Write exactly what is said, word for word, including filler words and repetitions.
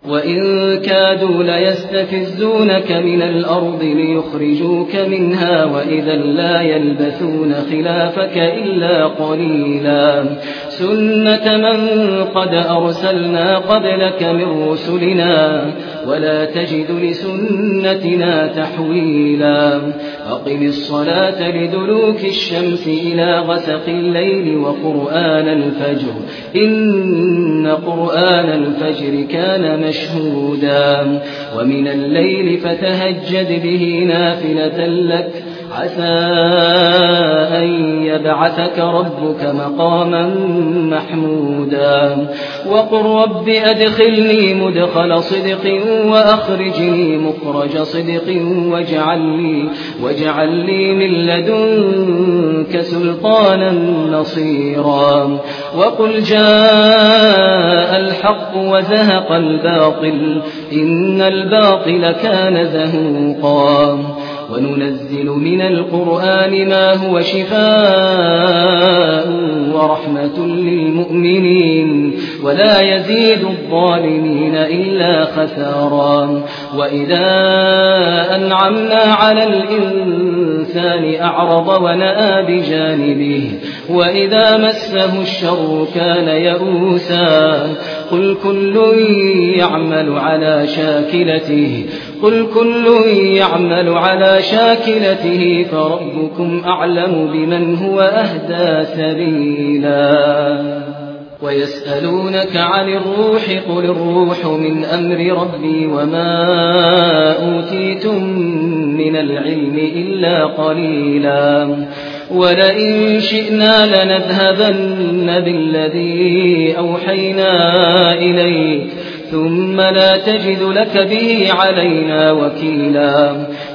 وإن كادوا ليستفزونك من الأرض ليخرجوك منها وإذا لا يلبثون خلافك إلا قليلا سنة من قد أرسلنا قبلك من رسلنا ولا تجد لسنتنا تحويلا أقم الصلاة لدلوك الشمس إلى غسق الليل وقرآن الفجر إن قرآن الفجر كان مشهودا ومن الليل فتهجد به نافلة لك عسى أن يبعثك ربك مقاما محمودا وقل رب أدخلني مدخل صدق وأخرجني مخرج صدق واجعل لي, واجعل لي من لدنك سلطانا نصيرا وقل جاء الحق وزهق الباطل إن الباطل كان زهوقا وننزل من القرآن ما هو شفاء ورحمة للمؤمنين ولا يزيد الظالمين إلا خسارا وإذا أنعمنا على الإنسان أعرض ونأى بجانبه وإذا مسه الشر كان يئوسا قل كل يعمل على شاكلته قل كل يعمل على شاكلته فربكم أعلم بمن هو أهدى سبيلا ويسألونك عن الروح قل الروح من أمر ربي وما أوتيتم من العلم إلا قليلا ولئن شئنا لنذهبن بالذي أوحينا إليك ثم لا تجد لك به علينا وكيلا